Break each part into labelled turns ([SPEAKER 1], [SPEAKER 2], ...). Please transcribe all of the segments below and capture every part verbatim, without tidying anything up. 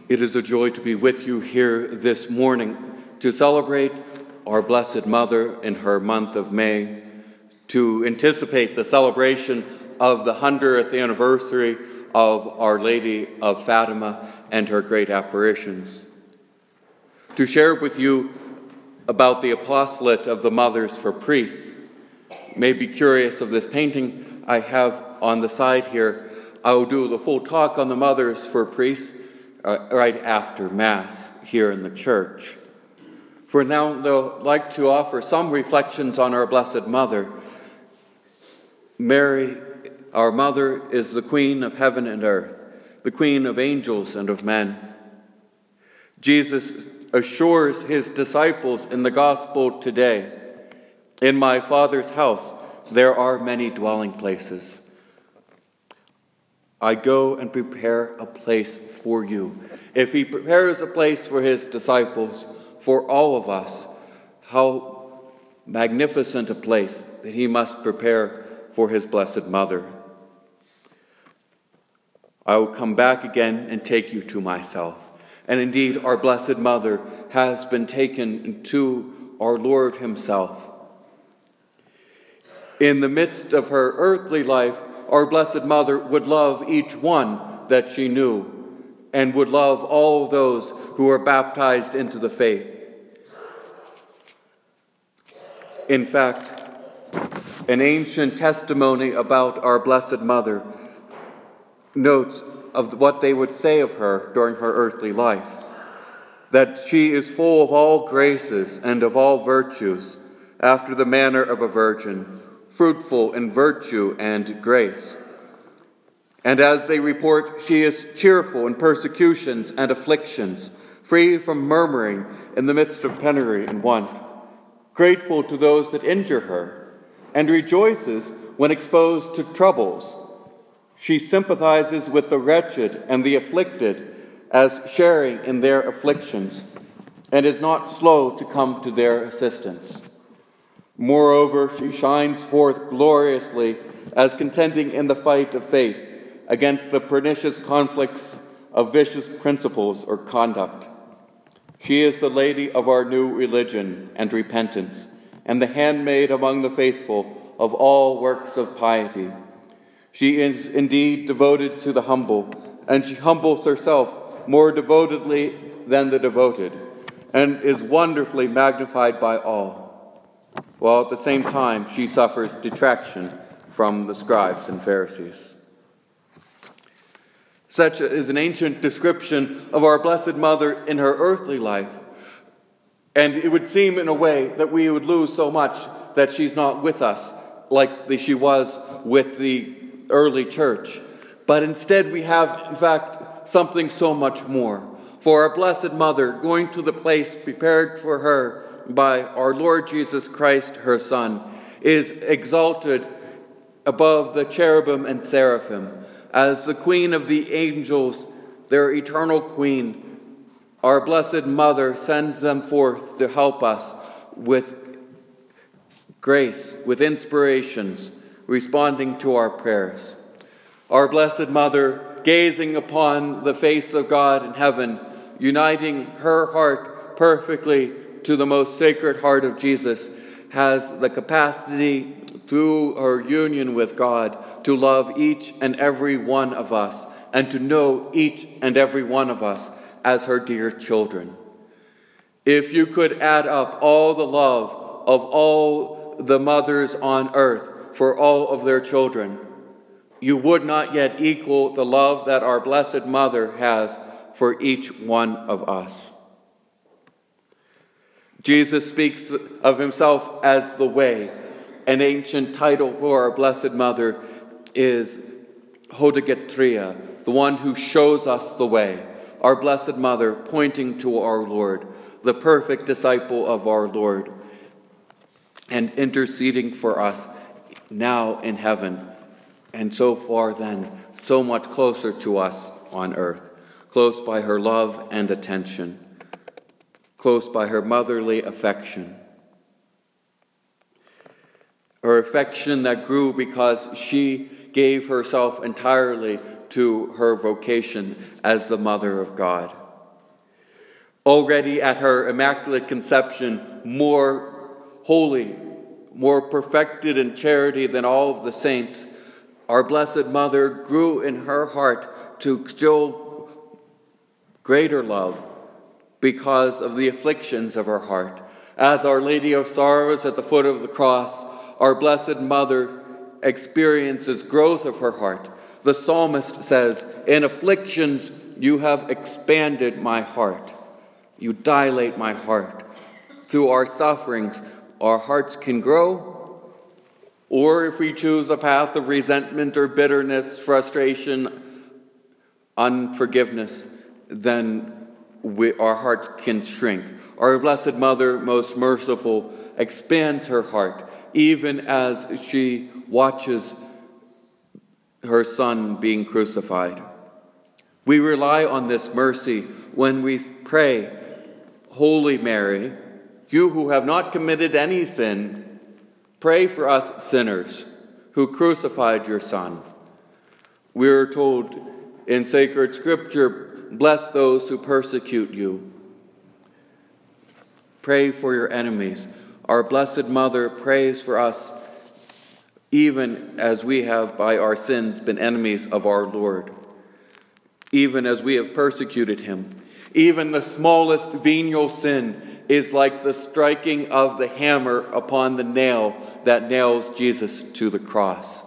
[SPEAKER 1] It is a joy to be with you here this morning to celebrate our Blessed Mother in her month of May, to anticipate the celebration of the hundredth anniversary of Our Lady of Fatima and her great apparitions, to share with you about the apostolate of the Mothers for Priests. You may be curious of this painting I have on the side here. I will do the full talk on the Mothers for Priests uh, right after Mass here in the church. For now, though, I'd like to offer some reflections on our Blessed Mother. Mary, our Mother, is the Queen of heaven and earth, the Queen of angels and of men. Jesus assures his disciples in the Gospel today, "In my Father's house there are many dwelling places. I go and prepare a place for you." If he prepares a place for his disciples, for all of us, how magnificent a place that he must prepare for his Blessed Mother. I will come back again and take you to myself. And indeed, our Blessed Mother has been taken to our Lord himself. In the midst of her earthly life, our Blessed Mother would love each one that she knew and would love all those who were baptized into the faith. In fact, an ancient testimony about our Blessed Mother notes of what they would say of her during her earthly life, that she is full of all graces and of all virtues, after the manner of a virgin, fruitful in virtue and grace. And as they report, she is cheerful in persecutions and afflictions, free from murmuring in the midst of penury and want, grateful to those that injure her, and rejoices when exposed to troubles. She sympathizes with the wretched and the afflicted as sharing in their afflictions, and is not slow to come to their assistance. Moreover, she shines forth gloriously as contending in the fight of faith against the pernicious conflicts of vicious principles or conduct. She is the Lady of our new religion and repentance, and the handmaid among the faithful of all works of piety. She is indeed devoted to the humble, and she humbles herself more devotedly than the devoted, and is wonderfully magnified by all, while at the same time she suffers detraction from the scribes and Pharisees. Such is an ancient description of our Blessed Mother in her earthly life, and it would seem in a way that we would lose so much that she's not with us like she was with the early church. But instead we have, in fact, something so much more. For our Blessed Mother, going to the place prepared for her by our Lord Jesus Christ, her Son, is exalted above the cherubim and seraphim. As the Queen of the angels, their eternal Queen, our Blessed Mother sends them forth to help us with grace, with inspirations, responding to our prayers. Our Blessed Mother, gazing upon the face of God in heaven, uniting her heart perfectly to the most sacred heart of Jesus, has the capacity, through her union with God, to love each and every one of us and to know each and every one of us as her dear children. If you could add up all the love of all the mothers on earth for all of their children, you would not yet equal the love that our Blessed Mother has for each one of us. Jesus speaks of himself as the way. An ancient title for our Blessed Mother is Hodegetria, the one who shows us the way. Our Blessed Mother pointing to our Lord, the perfect disciple of our Lord, and interceding for us now in heaven, and so far then, so much closer to us on earth, close by her love and attention, close by her motherly affection. Her affection that grew because she gave herself entirely to her vocation as the Mother of God. Already at her Immaculate Conception, more holy, more perfected in charity than all of the saints, our Blessed Mother grew in her heart to show greater love because of the afflictions of her heart. As Our Lady of Sorrows at the foot of the cross, our Blessed Mother experiences growth of her heart. The psalmist says, "In afflictions you have expanded my heart. You dilate my heart." Through our sufferings, our hearts can grow, or if we choose a path of resentment or bitterness, frustration, unforgiveness, then we, our hearts can shrink. Our Blessed Mother, most merciful, expands her heart, even as she watches her Son being crucified. We rely on this mercy when we pray, "Holy Mary, you who have not committed any sin, pray for us sinners who crucified your Son." We are told in sacred scripture, "Bless those who persecute you. Pray for your enemies." Our Blessed Mother prays for us, even as we have by our sins been enemies of our Lord, even as we have persecuted him. Even the smallest venial sin is like the striking of the hammer upon the nail that nails Jesus to the cross.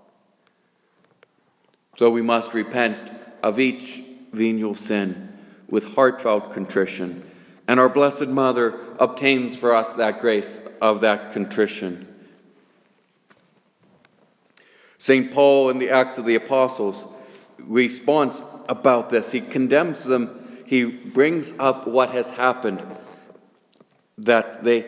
[SPEAKER 1] So we must repent of each venial sin with heartfelt contrition, and our Blessed Mother obtains for us that grace of that contrition. Saint Paul in the Acts of the Apostles responds about this. He condemns them. He brings up what has happened, that they,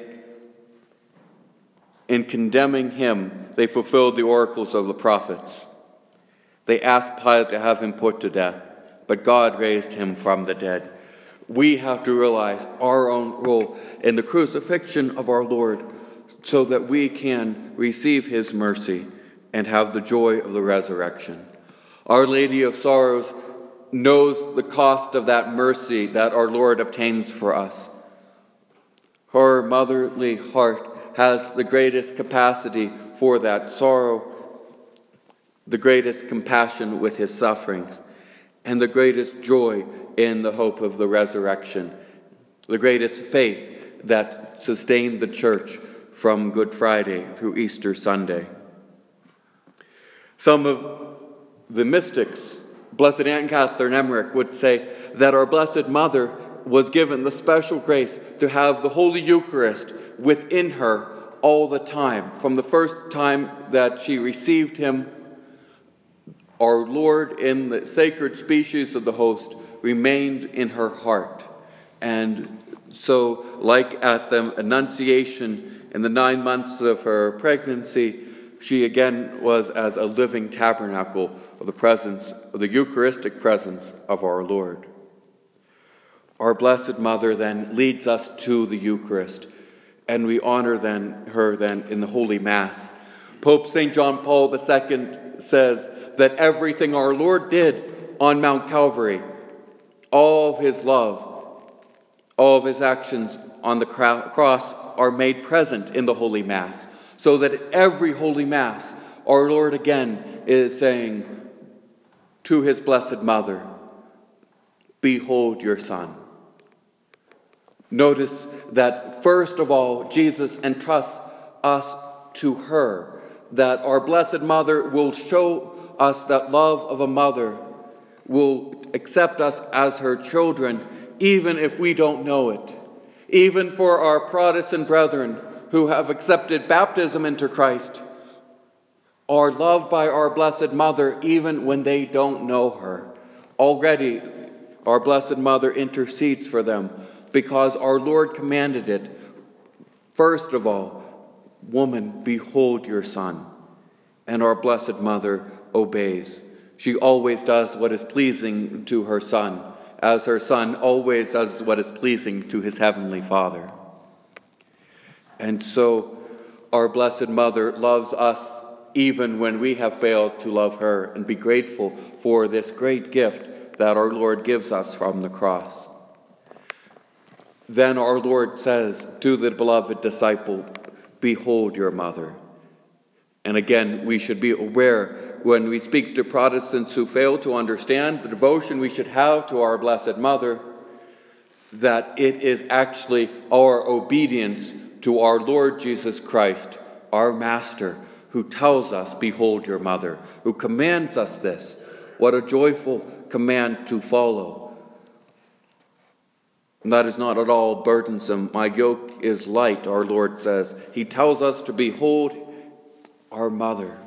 [SPEAKER 1] in condemning him, they fulfilled the oracles of the prophets. They asked Pilate to have him put to death, but God raised him from the dead. We have to realize our own role in the crucifixion of our Lord so that we can receive his mercy and have the joy of the resurrection. Our Lady of Sorrows knows the cost of that mercy that our Lord obtains for us. Her motherly heart has the greatest capacity for that sorrow, the greatest compassion with his sufferings, and the greatest joy in the hope of the resurrection, the greatest faith that sustained the church from Good Friday through Easter Sunday. Some of the mystics, Blessed Aunt Catherine Emmerich, would say that our Blessed Mother was given the special grace to have the Holy Eucharist within her all the time. From the first time that she received him, our Lord in the sacred species of the host remained in her heart. And so, like at the Annunciation in the nine months of her pregnancy, she again was as a living tabernacle of the presence, of the Eucharistic presence of our Lord. Our Blessed Mother then leads us to the Eucharist, and we honor then her then in the Holy Mass. Pope Saint John Paul the Second says that everything our Lord did on Mount Calvary, all of his love, all of his actions on the cross are made present in the Holy Mass, so that at every Holy Mass, our Lord again is saying to his Blessed Mother, "Behold your Son." Notice that first of all, Jesus entrusts us to her, that our Blessed Mother will show us that love of a mother, will accept us as her children, even if we don't know it. Even for our Protestant brethren who have accepted baptism into Christ, are loved by our Blessed Mother even when they don't know her. Already, our Blessed Mother intercedes for them because our Lord commanded it. First of all, "Woman, behold your Son." And our Blessed Mother obeys. She always does what is pleasing to her Son, as her Son always does what is pleasing to his Heavenly Father. And so our Blessed Mother loves us even when we have failed to love her, and be grateful for this great gift that our Lord gives us from the cross. Then our Lord says to the beloved disciple, "Behold your mother." And again, we should be aware when we speak to Protestants who fail to understand the devotion we should have to our Blessed Mother, that it is actually our obedience to our Lord Jesus Christ, our Master, who tells us, "Behold your mother," who commands us this. What a joyful command to follow. And that is not at all burdensome. "My yoke is light," our Lord says. He tells us to behold our mother,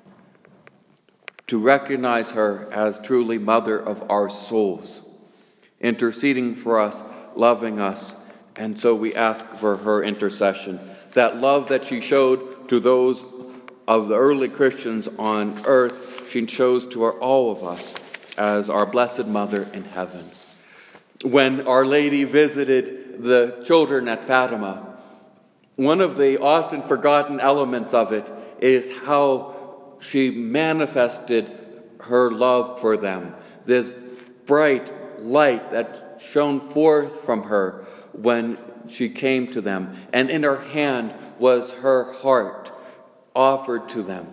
[SPEAKER 1] to recognize her as truly mother of our souls, interceding for us, loving us, and so we ask for her intercession. That love that she showed to those of the early Christians on earth, she shows to our, all of us as our Blessed Mother in heaven. When Our Lady visited the children at Fatima, one of the often forgotten elements of it is how she manifested her love for them. This bright light that shone forth from her when she came to them, and in her hand was her heart offered to them.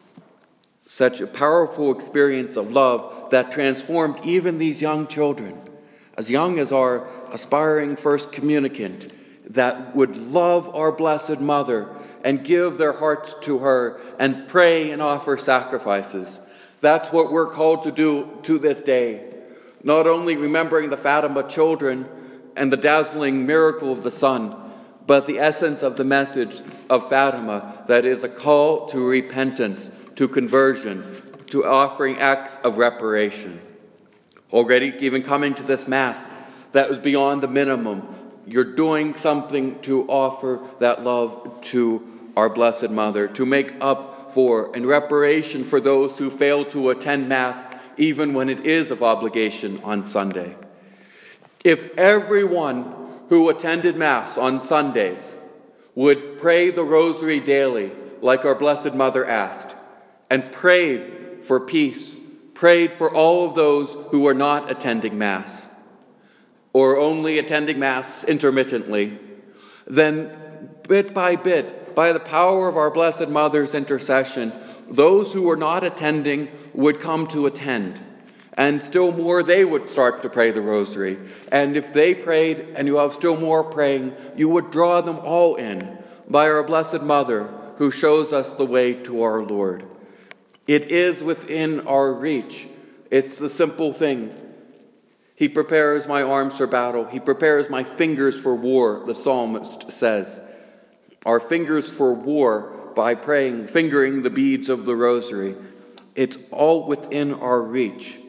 [SPEAKER 1] Such a powerful experience of love that transformed even these young children, as young as our aspiring first communicant, that would love our Blessed Mother and give their hearts to her and pray and offer sacrifices. That's what we're called to do to this day. Not only remembering the Fatima children and the dazzling miracle of the sun, but the essence of the message of Fatima, that is a call to repentance, to conversion, to offering acts of reparation. Already, even coming to this Mass, that was beyond the minimum. You're doing something to offer that love to our Blessed Mother, to make up for and reparation for those who fail to attend Mass, even when it is of obligation on Sunday. If everyone who attended Mass on Sundays would pray the Rosary daily, like our Blessed Mother asked, and prayed for peace, prayed for all of those who are not attending Mass, or only attending Mass intermittently, then bit by bit, by the power of our Blessed Mother's intercession, those who were not attending would come to attend. And still more, they would start to pray the Rosary. And if they prayed, and you have still more praying, you would draw them all in by our Blessed Mother, who shows us the way to our Lord. It is within our reach. It's the simple thing. He prepares my arms for battle. He prepares my fingers for war, the psalmist says. Our fingers for war by praying, fingering the beads of the Rosary. It's all within our reach.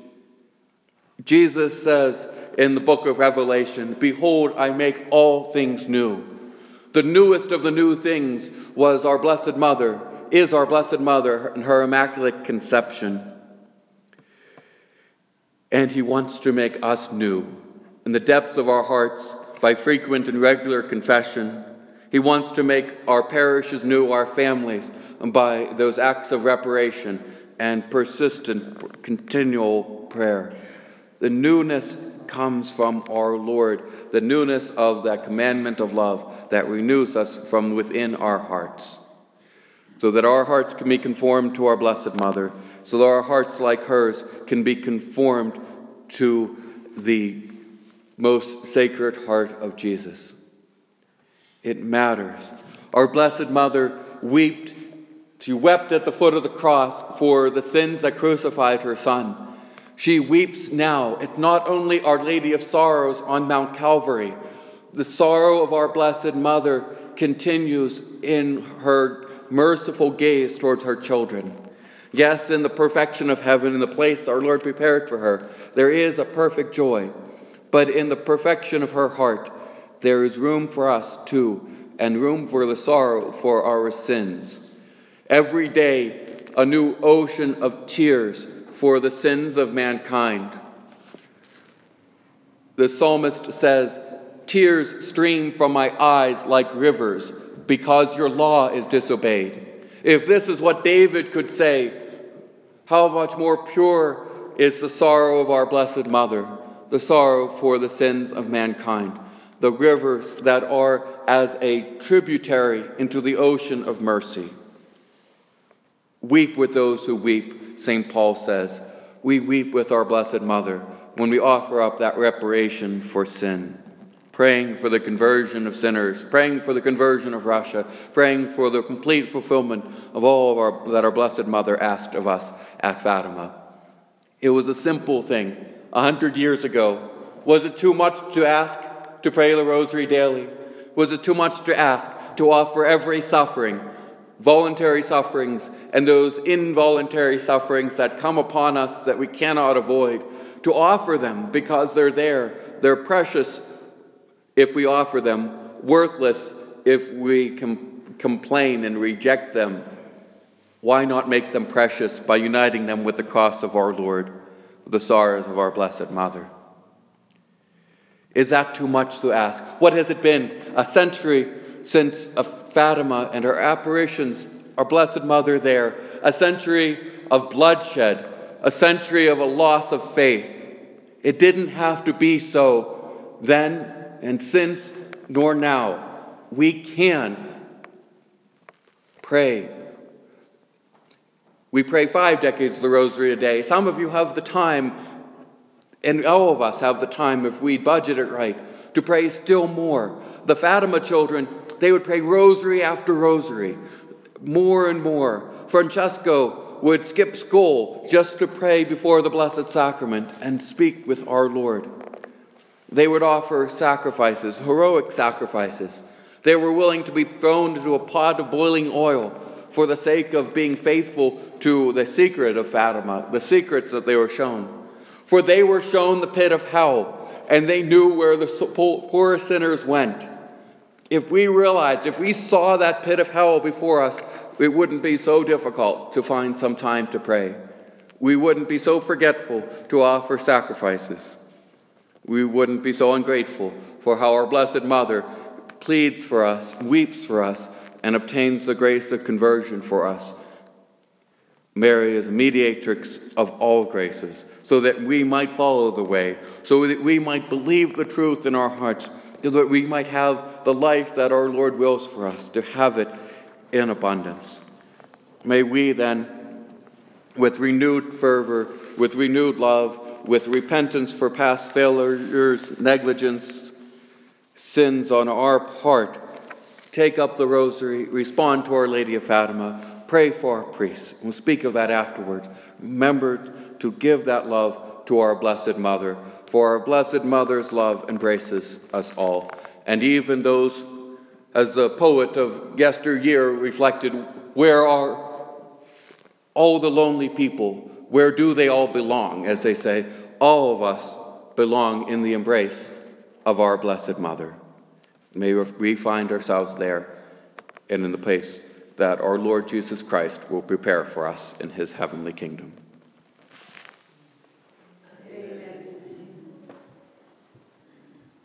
[SPEAKER 1] Jesus says in the book of Revelation, "Behold, I make all things new." The newest of the new things was our Blessed Mother, is our Blessed Mother and her Immaculate Conception. And he wants to make us new in the depths of our hearts by frequent and regular confession. He wants to make our parishes new, our families, by those acts of reparation and persistent, continual prayer. The newness comes from our Lord, the newness of that commandment of love that renews us from within our hearts, so that our hearts can be conformed to our Blessed Mother, so that our hearts, like hers, can be conformed to the most sacred heart of Jesus. It matters. Our Blessed Mother wept. She wept at the foot of the cross for the sins that crucified her Son. She weeps now. It's not only Our Lady of Sorrows on Mount Calvary. The sorrow of our Blessed Mother continues in her merciful gaze towards her children. Yes, in the perfection of heaven, in the place our Lord prepared for her, there is a perfect joy. But in the perfection of her heart, there is room for us too, and room for the sorrow for our sins. Every day, a new ocean of tears for the sins of mankind. The psalmist says, "Tears stream from my eyes like rivers, because your law is disobeyed." If this is what David could say, how much more pure is the sorrow of our Blessed Mother, the sorrow for the sins of mankind. the rivers that are as a tributary into the ocean of mercy. Weep with those who weep, Saint Paul says. We weep with our Blessed Mother when we offer up that reparation for sin, praying for the conversion of sinners, praying for the conversion of Russia, praying for the complete fulfillment of all of our, that our Blessed Mother asked of us at Fatima. It was a simple thing a hundred years ago. Was it too much to ask to pray the Rosary daily? Was it too much to ask to offer every suffering, voluntary sufferings and those involuntary sufferings that come upon us that we cannot avoid, to offer them because they're there, they're precious if we offer them, worthless if we com- complain and reject them? Why not make them precious by uniting them with the cross of our Lord, the sorrows of our Blessed Mother? Is that too much to ask? What has it been? A century since Fatima and her apparitions, our Blessed Mother there. A century of bloodshed. A century of a loss of faith. It didn't have to be so then and since nor now. We can pray. We pray five decades of the Rosary a day. Some of you have the time, and all of us have the time, if we budget it right, to pray still more. The Fatima children, they would pray rosary after rosary, more and more. Francesco would skip school just to pray before the Blessed Sacrament and speak with our Lord. They would offer sacrifices, heroic sacrifices. They were willing to be thrown into a pot of boiling oil for the sake of being faithful to the secret of Fatima, the secrets that they were shown. For they were shown the pit of hell, and they knew where the poor sinners went. If we realized, if we saw that pit of hell before us, it wouldn't be so difficult to find some time to pray. We wouldn't be so forgetful to offer sacrifices. We wouldn't be so ungrateful for how our Blessed Mother pleads for us, weeps for us, and obtains the grace of conversion for us. Mary is a mediatrix of all graces, so that we might follow the way, so that we might believe the truth in our hearts, so that we might have the life that our Lord wills for us, to have it in abundance. May we then, with renewed fervor, with renewed love, with repentance for past failures, negligence, sins on our part, take up the Rosary, respond to Our Lady of Fatima, pray for our priests. We'll speak of that afterwards. Remember to give that love to our Blessed Mother, for our Blessed Mother's love embraces us all. And even those, as the poet of yesteryear reflected, where are all the lonely people? Where do they all belong? As they say, all of us belong in the embrace of our Blessed Mother. May we find ourselves there and in the place that our Lord Jesus Christ will prepare for us in his heavenly kingdom.